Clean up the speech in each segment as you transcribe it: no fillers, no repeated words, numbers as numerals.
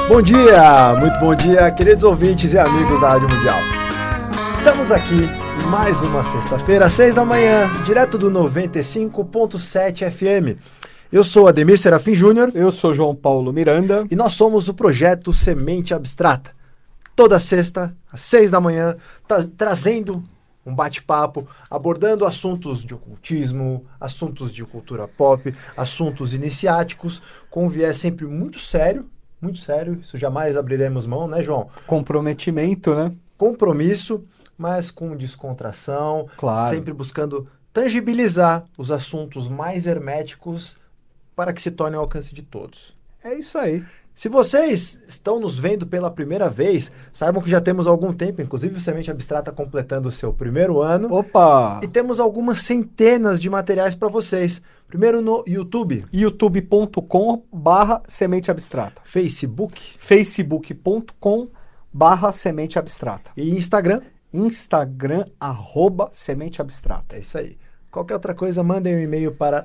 Bom dia, muito bom dia, queridos ouvintes e amigos da Rádio Mundial. Estamos aqui em mais uma sexta-feira, às 6 da manhã, direto do 95.7 FM. Eu sou Ademir Serafim Júnior. Eu sou João Paulo Miranda. E nós somos o projeto Semente Abstrata. Toda sexta, às 6 da manhã, trazendo um bate-papo, abordando assuntos de ocultismo, assuntos de cultura pop, assuntos iniciáticos, com um viés sempre muito sério, isso jamais abriremos mão, né, João? Comprometimento, né? Compromisso, mas com descontração, claro. Sempre buscando tangibilizar os assuntos mais herméticos para que se tornem ao alcance de todos. É isso aí. Se vocês estão nos vendo pela primeira vez, saibam que já temos algum tempo, inclusive o Semente Abstrata completando o seu primeiro ano. Opa! E temos algumas centenas de materiais para vocês. Primeiro no YouTube. youtube.com/Semente Abstrata. Facebook. facebook.com/Semente Abstrata. E Instagram. Instagram, @Semente Abstrata. É isso aí. Qualquer outra coisa, mandem um e-mail para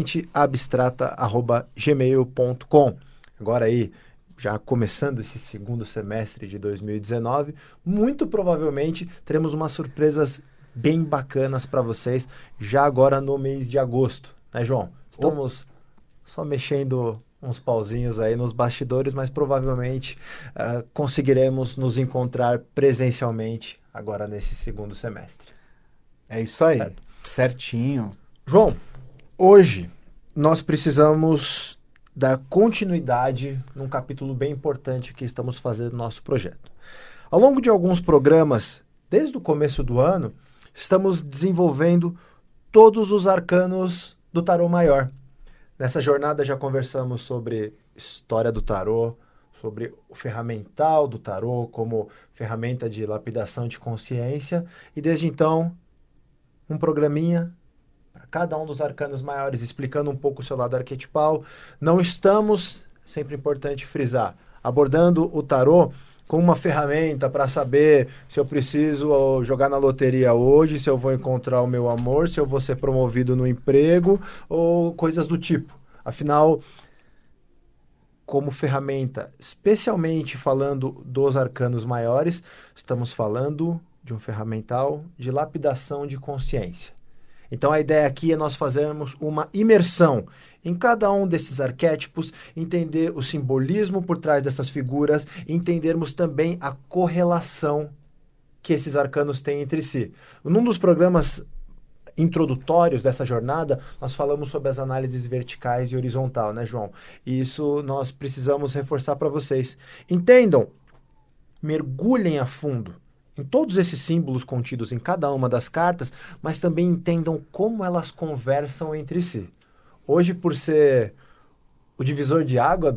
sementeabstrata@gmail.com. Agora aí, já começando esse segundo semestre de 2019, muito provavelmente teremos umas surpresas bem bacanas para vocês, já agora no mês de agosto, né, João? Estamos só mexendo uns pauzinhos aí nos bastidores, mas provavelmente conseguiremos nos encontrar presencialmente agora nesse segundo semestre. É isso aí, certinho. João, hoje nós precisamos dar continuidade num capítulo bem importante que estamos fazendo no nosso projeto. Ao longo de alguns programas, desde o começo do ano, estamos desenvolvendo todos os arcanos do tarô maior. Nessa jornada já conversamos sobre história do tarô, sobre o ferramental do tarô como ferramenta de lapidação de consciência, e desde então, um programinha para cada um dos arcanos maiores, explicando um pouco o seu lado arquetipal. Não estamos, sempre importante frisar, abordando o tarô como uma ferramenta para saber se eu preciso jogar na loteria hoje, se eu vou encontrar o meu amor, se eu vou ser promovido no emprego ou coisas do tipo. Afinal, como ferramenta, especialmente falando dos arcanos maiores, estamos falando de um ferramental de lapidação de consciência. Então a ideia aqui é nós fazermos uma imersão em cada um desses arquétipos, entender o simbolismo por trás dessas figuras, entendermos também a correlação que esses arcanos têm entre si. Num dos programas introdutórios dessa jornada, nós falamos sobre as análises verticais e horizontal, né, João? E isso nós precisamos reforçar para vocês. Entendam, mergulhem a fundo em todos esses símbolos contidos em cada uma das cartas, mas também entendam como elas conversam entre si. Hoje, por ser o divisor de águas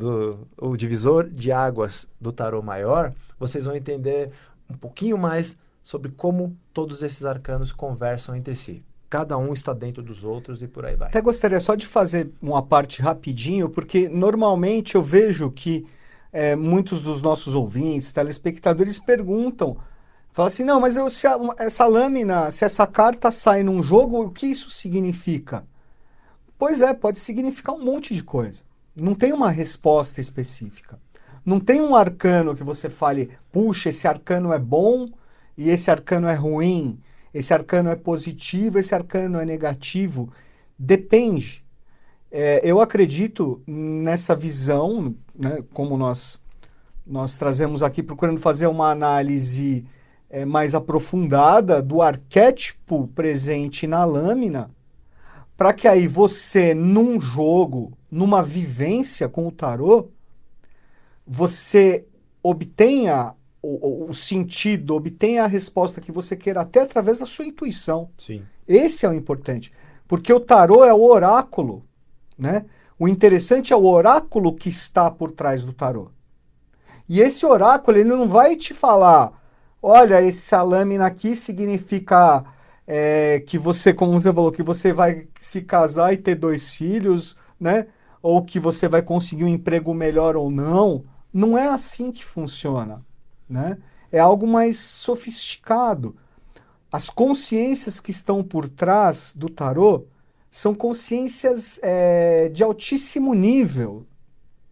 do tarô maior, vocês vão entender um pouquinho mais sobre como todos esses arcanos conversam entre si. Cada um está dentro dos outros e por aí vai. Até gostaria só de fazer uma parte rapidinho, porque normalmente eu vejo que muitos dos nossos ouvintes, telespectadores perguntam, fala assim, não, mas se essa lâmina, se essa carta sai num jogo, o que isso significa? Pois é, pode significar um monte de coisa. Não tem uma resposta específica. Não tem um arcano que você fale, puxa, esse arcano é bom e esse arcano é ruim, esse arcano é positivo, esse arcano é negativo. Depende. Eu acredito nessa visão, né, como nós trazemos aqui, procurando fazer uma análise mais aprofundada do arquétipo presente na lâmina, para que aí você, num jogo, numa vivência com o tarô, você obtenha o sentido, obtenha a resposta que você queira, até através da sua intuição. Sim. Esse é o importante. Porque o tarô é o oráculo, né? O interessante é o oráculo que está por trás do tarô. E esse oráculo, ele não vai te falar, olha, essa lâmina aqui significa que você, como você falou, que você vai se casar e ter 2 filhos, né? Ou que você vai conseguir um emprego melhor ou não. Não é assim que funciona, né? É algo mais sofisticado. As consciências que estão por trás do tarô são consciências de altíssimo nível.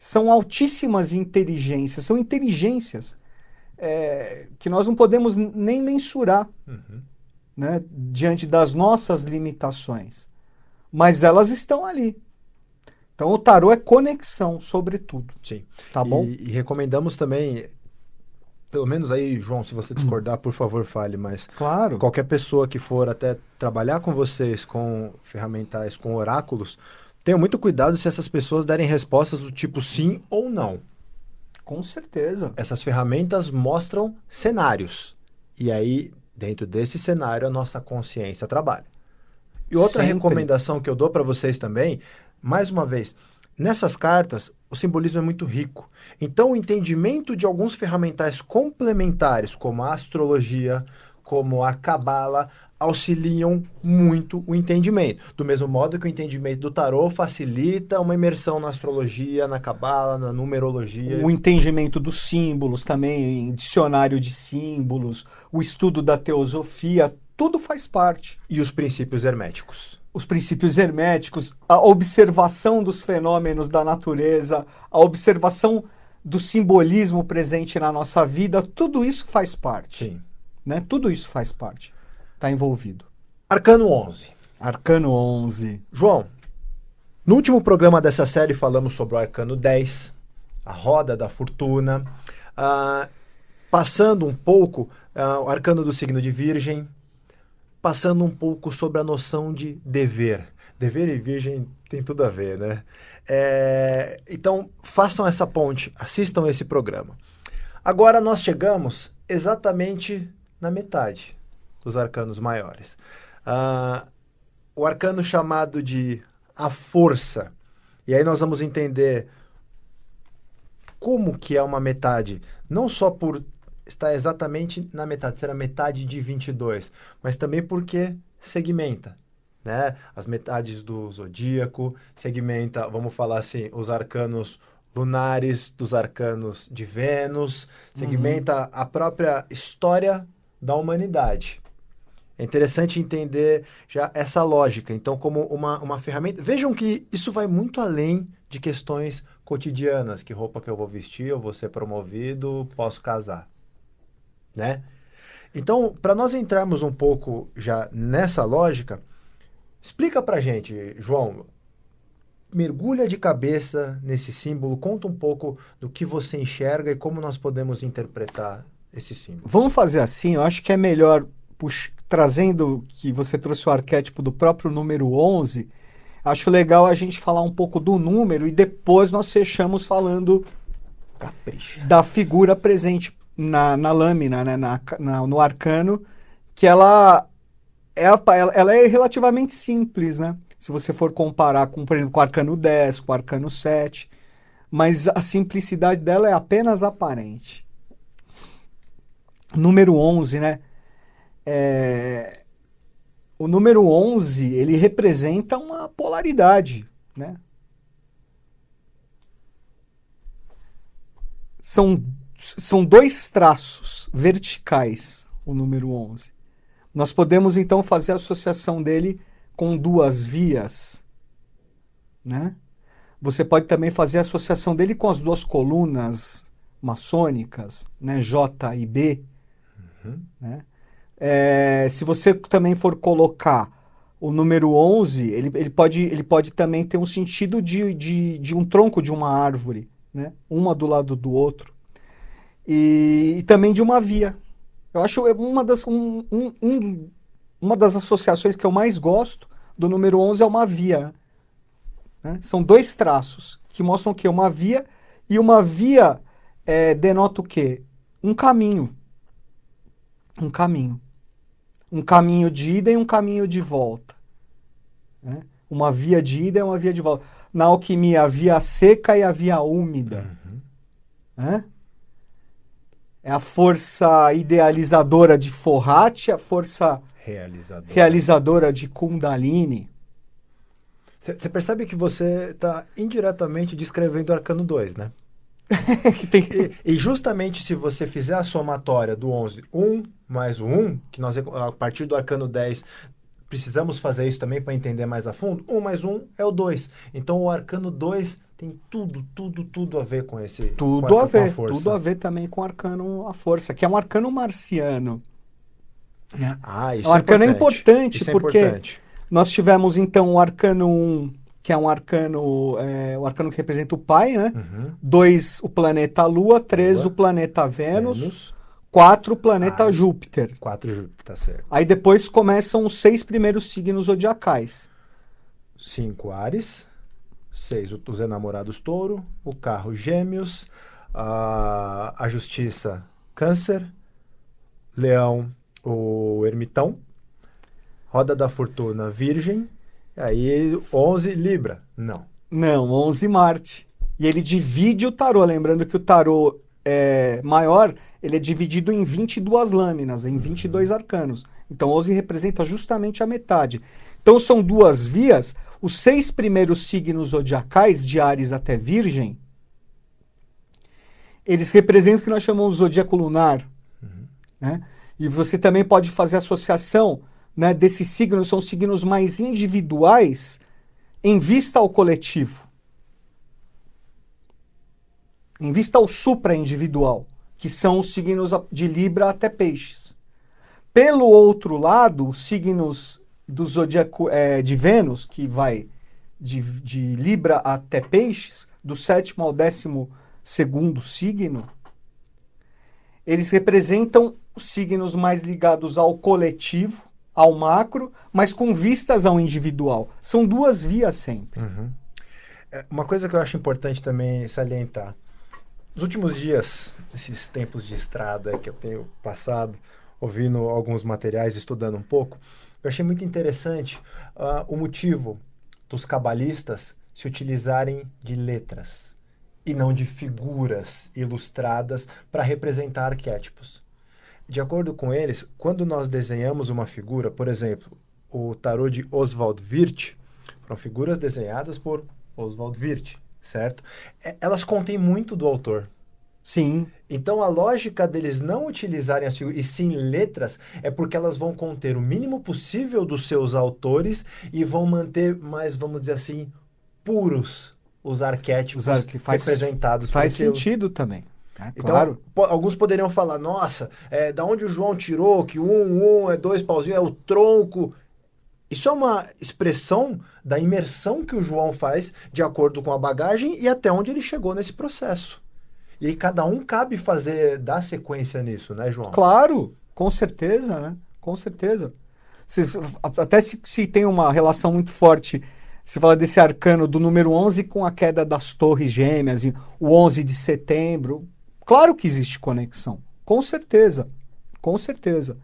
são altíssimas inteligências, são inteligências que nós não podemos nem mensurar, né, diante das nossas limitações. Mas elas estão ali. Então o tarô é conexão, sobretudo. Sim. Tá bom? E recomendamos também, pelo menos aí, João, se você discordar, por favor, fale, mas Claro. qualquer pessoa que for até trabalhar com vocês, com ferramentais, com oráculos, tenham muito cuidado se essas pessoas derem respostas do tipo sim ou não. Com certeza. Essas ferramentas mostram cenários. E aí, dentro desse cenário, a nossa consciência trabalha. E outra Sempre. recomendação que eu dou para vocês também, mais uma vez, nessas cartas, o simbolismo é muito rico. Então, o entendimento de alguns ferramentais complementares, como a astrologia, como a cabala, auxiliam muito o entendimento. Do mesmo modo que o entendimento do tarô facilita uma imersão na astrologia, na cabala, na numerologia. O entendimento dos símbolos também, dicionário de símbolos, o estudo da teosofia, tudo faz parte. E os princípios herméticos. Os princípios herméticos, a observação dos fenômenos da natureza, a observação do simbolismo presente na nossa vida, tudo isso faz parte. Sim. Né? Tudo isso faz parte. Está envolvido. Arcano 11. Arcano 11. João, no último programa dessa série falamos sobre o Arcano 10, a Roda da Fortuna, passando um pouco o Arcano do signo de Virgem, passando um pouco sobre a noção de dever. Dever e Virgem tem tudo a ver, né? Então, façam essa ponte, assistam esse programa. Agora nós chegamos exatamente na metade dos arcanos maiores. O arcano chamado de a força. E aí nós vamos entender como que é uma metade, não só por estar exatamente na metade, ser a metade de 22, mas também porque segmenta, né? As metades do zodíaco, segmenta, vamos falar assim, os arcanos lunares dos arcanos de Vênus, segmenta a própria história da humanidade. É interessante entender já essa lógica, então, como uma ferramenta. Vejam que isso vai muito além de questões cotidianas, que roupa que eu vou vestir, eu vou ser promovido, posso casar, né? Então, para nós entrarmos um pouco já nessa lógica, explica pra gente, João, mergulha de cabeça nesse símbolo, conta um pouco do que você enxerga e como nós podemos interpretar esse símbolo. Vamos fazer assim, eu acho que é melhor, trazendo que você trouxe o arquétipo do próprio número 11, acho legal a gente falar um pouco do número e depois nós fechamos falando da figura presente na lâmina, né, no arcano, que ela é relativamente simples, né? Se você for comparar com, por exemplo, com o arcano 10, com o arcano 7, mas a simplicidade dela é apenas aparente. Número 11, né? O número 11, ele representa uma polaridade, né? São dois traços verticais, o número 11. Nós podemos, então, fazer a associação dele com duas vias, né? Você pode também fazer a associação dele com as duas colunas maçônicas, né? J e B, né? Se você também for colocar o número 11, ele pode também ter um sentido de um tronco de uma árvore, né? Uma do lado do outro. E também de uma via. Eu acho uma das associações que eu mais gosto do número 11 é uma via. Né? São dois traços que mostram o quê? Uma via, e uma via denota o quê? Um caminho. Um caminho. Um caminho de ida e um caminho de volta. Né? Uma via de ida e uma via de volta. Na alquimia, a via seca e a via úmida. Né? É a força idealizadora de Fohat, a força realizadora de Kundalini. Você percebe que você está indiretamente descrevendo o arcano 2, né? E justamente se você fizer a somatória do 11, 1 mais o 1, que nós, a partir do arcano 10, precisamos fazer isso também para entender mais a fundo, 1 mais 1 é o 2. Então o arcano 2 tem tudo a ver com esse... Tudo a com ver, força. tudo a ver também com o arcano a força, que é um arcano marciano. Né? Ah, isso O arcano é importante Isso é porque importante. nós tivemos então o arcano 1, que é um arcano, o arcano que representa o pai, né? Uhum. 2, o planeta Lua, 3, Lua. o planeta Vênus, 4, o planeta Júpiter. 4 Júpiter, tá certo. Aí depois começam os 6 primeiros signos zodiacais. 5 Áries, 6 os enamorados Touro, o carro Gêmeos, a justiça Câncer, Leão o Ermitão, roda da fortuna Virgem, aí 11 Libra. Não. Não, 11 Marte. E ele divide o tarô, lembrando que o tarô maior, ele é dividido em 22 lâminas, em 22 arcanos. Então 11 representa justamente a metade. Então são duas vias. Os 6 primeiros signos zodiacais, de Áries até Virgem, eles representam o que nós chamamos de zodíaco lunar. Né? E você também pode fazer associação, né, desses signos, são signos mais individuais em vista ao coletivo. Em vista ao supra-individual, que são os signos de Libra até Peixes. Pelo outro lado, os signos do zodíaco de Vênus, que vai de Libra até Peixes, do 7º ao 12º signo, eles representam os signos mais ligados ao coletivo, ao macro, mas com vistas ao individual. São duas vias sempre. Uhum. Uma coisa que eu acho importante também salientar. Nos últimos dias, esses tempos de estrada que eu tenho passado, ouvindo alguns materiais, estudando um pouco, eu achei muito interessante o motivo dos cabalistas se utilizarem de letras e não de figuras ilustradas para representar arquétipos. De acordo com eles, quando nós desenhamos uma figura, por exemplo, o tarô de Oswald Wirth, foram figuras desenhadas por Oswald Wirth, certo? Elas contêm muito do autor. Sim. Então a lógica deles não utilizarem as figuras, e sim letras, é porque elas vão conter o mínimo possível dos seus autores e vão manter mais, vamos dizer assim, puros os arquétipos representados. Faz sentido também. Então, claro. Alguns poderiam falar, nossa, da onde o João tirou que um é 2 pauzinhos, é o tronco. Isso é uma expressão da imersão que o João faz de acordo com a bagagem e até onde ele chegou nesse processo. E aí cada um cabe dar sequência nisso, né, João? Claro, com certeza, né? Com certeza. Até se tem uma relação muito forte, se fala desse arcano do número 11 com a queda das torres gêmeas, o 11 de setembro. Claro que existe conexão, com certeza, com certeza.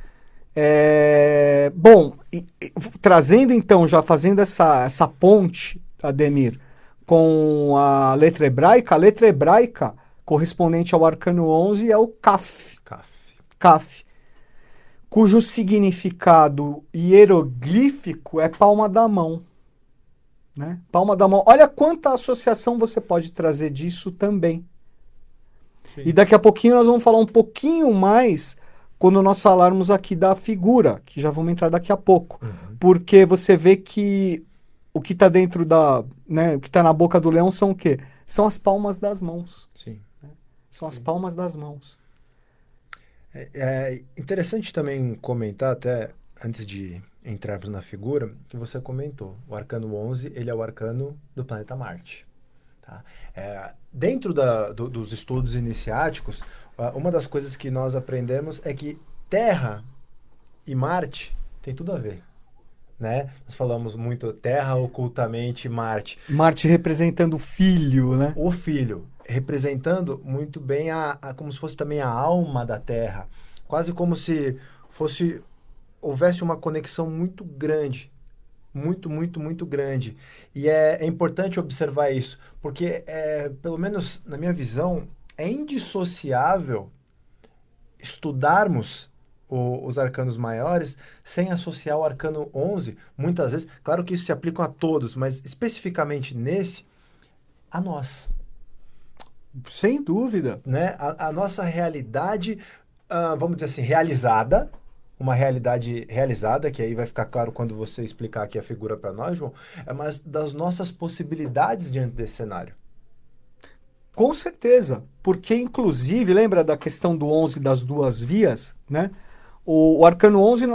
Bom, trazendo então, já fazendo essa ponte, Ademir, com a letra hebraica correspondente ao arcano 11 é o Kaf. Kaf, cujo significado hieroglífico é palma da mão. Né? Palma da mão. Olha quanta associação você pode trazer disso também. Sim. E daqui a pouquinho nós vamos falar um pouquinho mais quando nós falarmos aqui da figura, que já vamos entrar daqui a pouco. Uhum. Porque você vê que o que está dentro o que está na boca do leão são o quê? São as palmas das mãos. Sim. Né? São as palmas das mãos. É interessante também comentar, até antes de entrarmos na figura, que você comentou. O arcano 11, ele é o arcano do planeta Marte. Tá? Dentro dos estudos iniciáticos, uma das coisas que nós aprendemos é que Terra e Marte tem tudo a ver. Né? Nós falamos muito Terra, ocultamente Marte. Marte representando o filho, né? O filho, representando muito bem como se fosse também a alma da Terra. Quase como se houvesse uma conexão muito grande. Muito grande. E é importante observar isso, porque, pelo menos na minha visão, é indissociável estudarmos os arcanos maiores sem associar o arcano 11, muitas vezes, claro que isso se aplica a todos, mas especificamente nesse, a nós. Sem dúvida. Né? A nossa realidade, vamos dizer assim, realizada, uma realidade realizada, que aí vai ficar claro quando você explicar aqui a figura para nós, João, mas das nossas possibilidades diante desse cenário. Com certeza, porque inclusive, lembra da questão do 11 das duas vias, né? O arcano 11,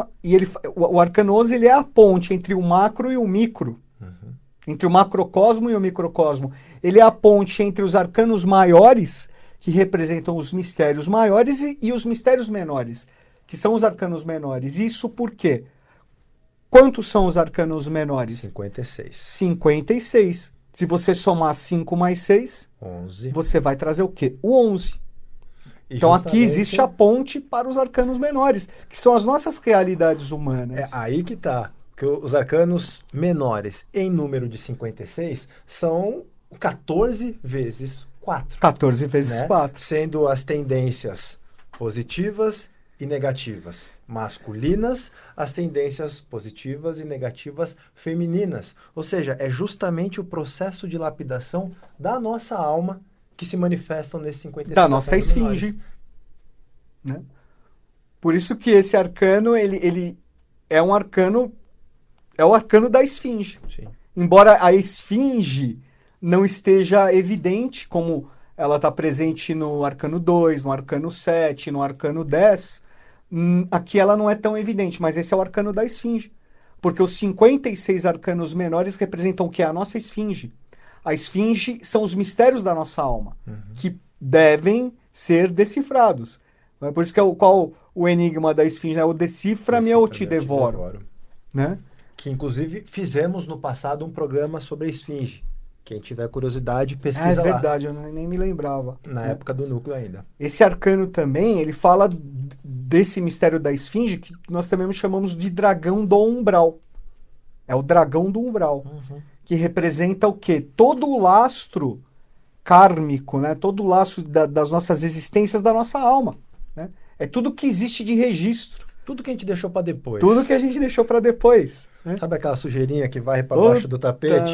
o arcano 11 ele é a ponte entre o macro e o micro, entre o macrocosmo e o microcosmo. Ele é a ponte entre os arcanos maiores, que representam os mistérios maiores, e os mistérios menores, que são os arcanos menores. Isso por quê? Quantos são os arcanos menores? 56. 56. Se você somar 5 mais 6, 11. você vai trazer o quê? O 11. Então aqui justamente existe a ponte para os arcanos menores, que são as nossas realidades É humanas. aí que tá. Que os arcanos menores em número de 56 são 14 vezes 4. 14 vezes né? 4. Sendo as tendências positivas e negativas masculinas, as tendências positivas e negativas femininas. Ou seja, é justamente o processo de lapidação da nossa alma que se manifestam nesses 56 Da nossa arcanos esfinge. menores. Né? Por isso que esse arcano, ele é um arcano, é o arcano da esfinge. Sim. Embora a esfinge não esteja evidente, como ela está presente no arcano 2, no arcano 7, no arcano 10, aqui ela não é tão evidente, mas esse é o arcano da esfinge. Porque os 56 arcanos menores representam o que? A nossa esfinge. A esfinge são os mistérios da nossa alma, que devem ser decifrados. Por isso que qual o enigma da esfinge é o decifra-me ou te devoro. Né? Que inclusive fizemos no passado um programa sobre a esfinge. Quem tiver curiosidade, pesquisa É lá. verdade, eu nem me lembrava. Na época do núcleo ainda. Esse arcano também, ele fala desse mistério da esfinge, que nós também chamamos de dragão do umbral. É o dragão do umbral. Que representa o quê? Todo o lastro kármico, né? Todo o lastro das nossas existências, da nossa alma. Né? É tudo que existe de registro. Tudo que a gente deixou para depois. Tudo que a gente deixou para depois. Né? Sabe aquela sujeirinha que vai para baixo do tapete?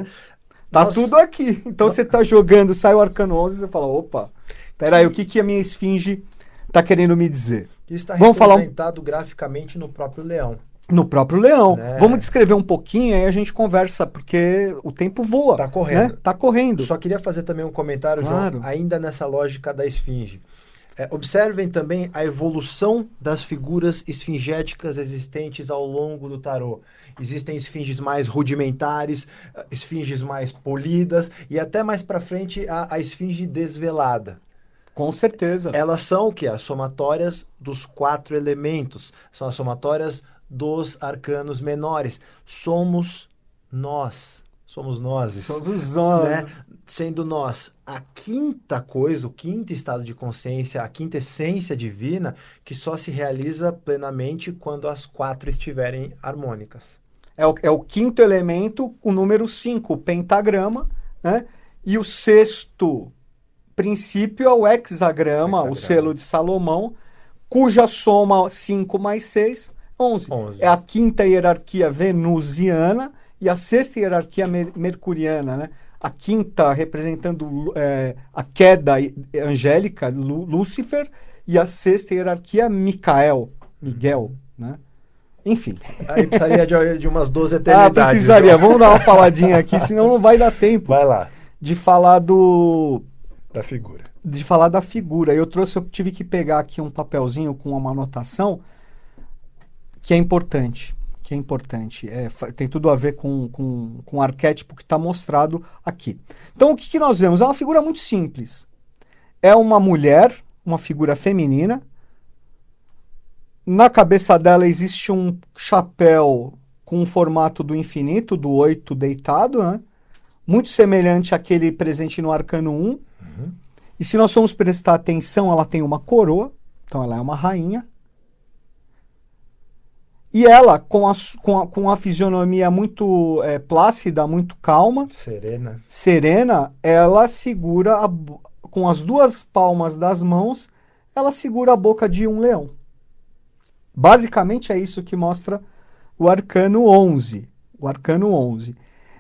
Tá tudo aqui. Então você tá jogando, sai o arcano 11 e você fala, opa, peraí, o que a minha esfinge tá querendo me dizer? Isso está Vamos falar representado graficamente no próprio leão. No próprio leão. Né? Vamos descrever um pouquinho, aí a gente conversa, porque o tempo voa. Tá correndo. Né? Tá correndo. Só queria fazer também um comentário, Claro. João, ainda nessa lógica da esfinge. Observem também a evolução das figuras esfingéticas existentes ao longo do tarô. Existem esfinges mais rudimentares, esfinges mais polidas e até mais para frente a esfinge desvelada. Com certeza. Elas são o quê? As somatórias dos 4 elementos. São as somatórias dos arcanos menores. Somos nós. Somos nós. Somos nós. Né? Sendo nós a quinta coisa, o quinto estado de consciência, a quinta essência divina, que só se realiza plenamente quando as 4 estiverem harmônicas. É o quinto elemento, o número 5, o pentagrama, né? E o sexto princípio é o hexagrama, o selo de Salomão, cuja soma 5 mais 6, 11. É a quinta hierarquia venusiana e a sexta hierarquia mercuriana, né? A quinta representando a queda angélica, Lúcifer, e a sexta hierarquia Miguel, né? Enfim. Aí precisaria de umas 12 eternidades. Precisaria. Então. Vamos dar uma faladinha aqui, senão não vai dar tempo. Vai lá. De falar da figura. De falar da figura. Eu tive que pegar aqui um papelzinho com uma anotação que é importante. Tem tudo a ver com o arquétipo que está mostrado aqui. Então, o que nós vemos? É uma figura muito simples. É uma mulher, uma figura feminina. Na cabeça dela existe um chapéu com o formato do infinito, do 8 deitado, né? Muito semelhante àquele presente no arcano 1. E se nós formos prestar atenção, ela tem uma coroa, então ela é uma rainha. E ela, com a fisionomia muito plácida, muito calma, serena, ela segura, com as duas palmas das mãos, ela segura a boca de um leão. Basicamente é isso que mostra o arcano 11. O arcano 11.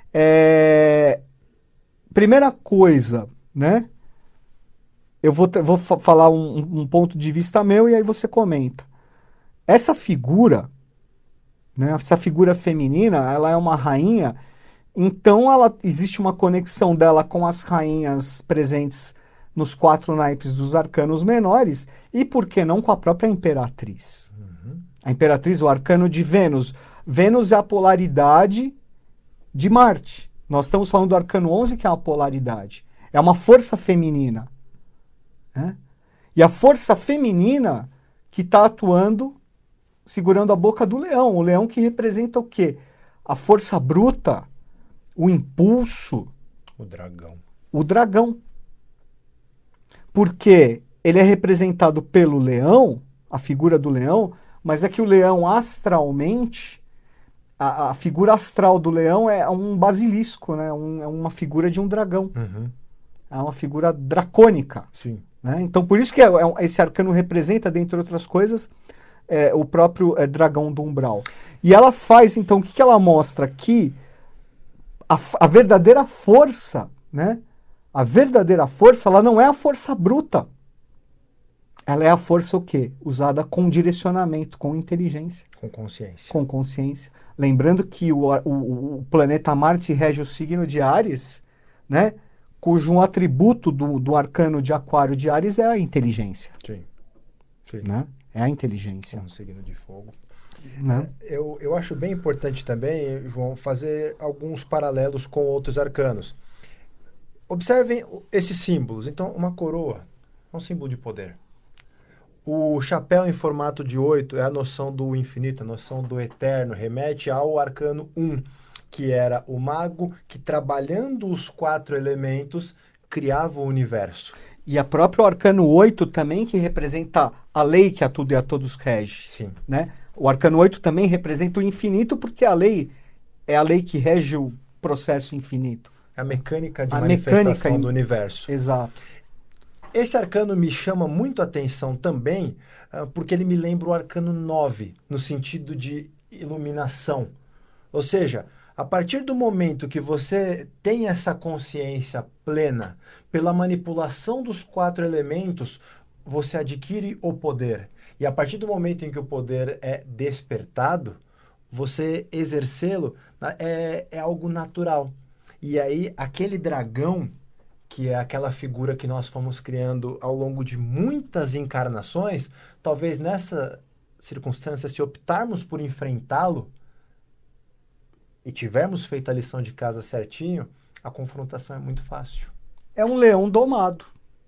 Primeira coisa, né? Eu vou falar um ponto de vista meu e aí você comenta. essa figura, né, essa figura feminina, ela é uma rainha, então existe uma conexão dela com as rainhas presentes nos 4 naipes dos arcanos menores, e por que não com a própria imperatriz? A imperatriz, o arcano de Vênus. Vênus é a polaridade de Marte. Nós estamos falando do arcano 11, que é uma polaridade. É uma força feminina. Né? E a força feminina que está atuando, segurando a boca do leão. O leão que representa o quê? A força bruta, o impulso. O dragão. O dragão. Porque ele é representado pelo leão, a figura do leão, mas é que o leão astralmente, a figura astral do leão é um basilisco, né? É uma figura de um dragão. É uma figura dracônica. Sim. Né? Então, por isso que esse arcano representa, dentre outras coisas, o próprio dragão do umbral. E ela faz, então, o que ela mostra? Que a verdadeira força, né? A verdadeira força, ela não é a força bruta. Ela é a força o quê? Usada com direcionamento, com inteligência. Com consciência. Com consciência. Lembrando que o planeta Marte rege o signo de Áries, né? Cujo atributo do arcano de Aquário de Áries é a inteligência. Sim. Sim. Né? É a inteligência. Um signo de fogo. Né? Eu acho bem importante também, João, fazer alguns paralelos com outros arcanos. Observem esses símbolos. Então, uma coroa é um símbolo de poder. O chapéu em formato de 8 é a noção do infinito, a noção do eterno, remete ao arcano 1, que era o mago que, trabalhando os 4 elementos, criava o universo. E a própria arcano 8 também, que representa a lei que a tudo e a todos rege. Sim. Né? O arcano 8 também representa o infinito, porque a lei é a lei que rege o processo infinito. É a mecânica de manifestação do universo. Exato. Esse arcano me chama muito a atenção também, porque ele me lembra o arcano 9, no sentido de iluminação. Ou seja, a partir do momento que você tem essa consciência plena, pela manipulação dos 4 elementos, você adquire o poder. E a partir do momento em que o poder é despertado, você exercê-lo é algo natural. E aí, aquele dragão, que é aquela figura que nós fomos criando ao longo de muitas encarnações, talvez nessa circunstância, se optarmos por enfrentá-lo e tivermos feito a lição de casa certinho, a confrontação é muito fácil. É um leão domado.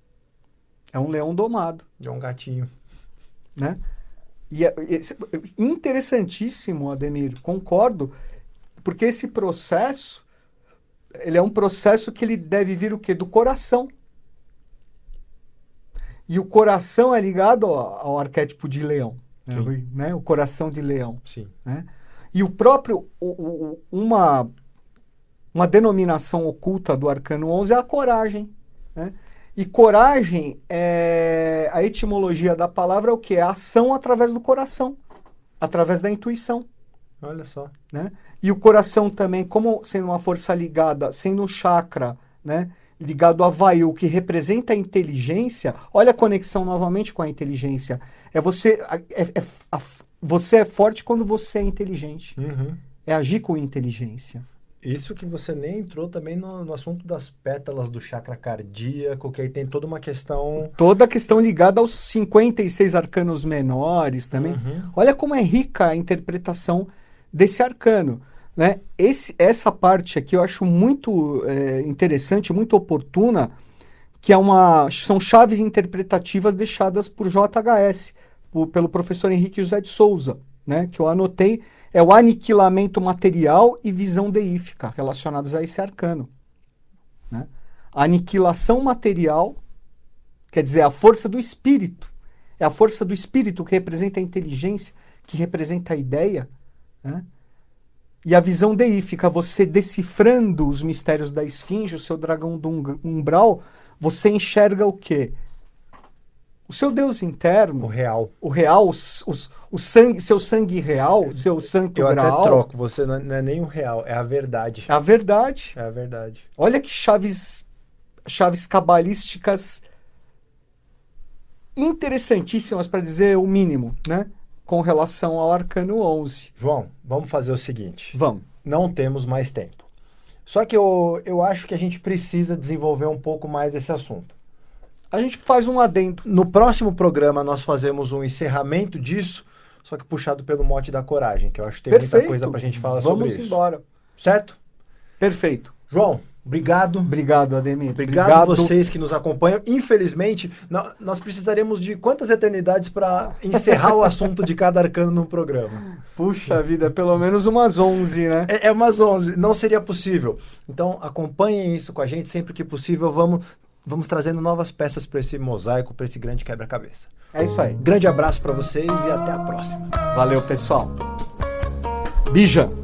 É um leão domado. É um gatinho. Né? E é interessantíssimo, Ademir, concordo, porque esse processo, ele é um processo que ele deve vir o quê? Do coração. E o coração é ligado ao arquétipo de leão. Né? O coração de leão. Sim. Né? E o próprio, uma denominação oculta do arcano 11 é a coragem. Né? E coragem, a etimologia da palavra é o quê? É a ação através do coração, através da intuição. Olha só. Né? E o coração também, como sendo uma força ligada, sendo um chakra, né? Ligado a Vayu, que representa a inteligência, olha a conexão novamente com a inteligência. Você é forte quando você é inteligente. Uhum. É agir com inteligência. Isso que você nem entrou também no assunto das pétalas do chakra cardíaco, que aí tem toda uma questão... Toda a questão ligada aos 56 arcanos menores também. Uhum. Olha como é rica a interpretação desse arcano. Né? Essa parte aqui eu acho muito interessante, muito oportuna, que são chaves interpretativas deixadas por JHS, pelo professor Henrique José de Souza, né? Que eu anotei. É o aniquilamento material e visão deífica relacionados a esse arcano. Né? A aniquilação material, quer dizer, a força do espírito. É a força do espírito que representa a inteligência, que representa a ideia. Né? E a visão deífica, você decifrando os mistérios da esfinge, o seu dragão do umbral, você enxerga o quê? O seu Deus interno. O real. O real, o sangue, seu sangue real, seu santo grau. Eu até troco, você não é nem o real, é a verdade. É a verdade. É a verdade. Olha que chaves cabalísticas interessantíssimas, para dizer o mínimo, né? com relação ao Arcano 11. João, vamos fazer o seguinte. Vamos. Não temos mais tempo. Só que eu acho que a gente precisa desenvolver um pouco mais esse assunto. A gente faz um adendo. No próximo programa nós fazemos um encerramento disso, só que puxado pelo mote da coragem, que eu acho que tem muita coisa pra gente falar sobre isso. Vamos embora. Certo? Perfeito. João, obrigado. Obrigado, Ademir. Obrigado a vocês que nos acompanham. Infelizmente, nós precisaremos de quantas eternidades para encerrar o assunto de cada arcano no programa? Puxa vida, pelo menos umas 11, né? É umas 11, não seria possível. Então, acompanhem isso com a gente, sempre que possível, vamos trazendo novas peças para esse mosaico, para esse grande quebra-cabeça. É isso aí. Grande abraço para vocês e até a próxima. Valeu, pessoal. Bija.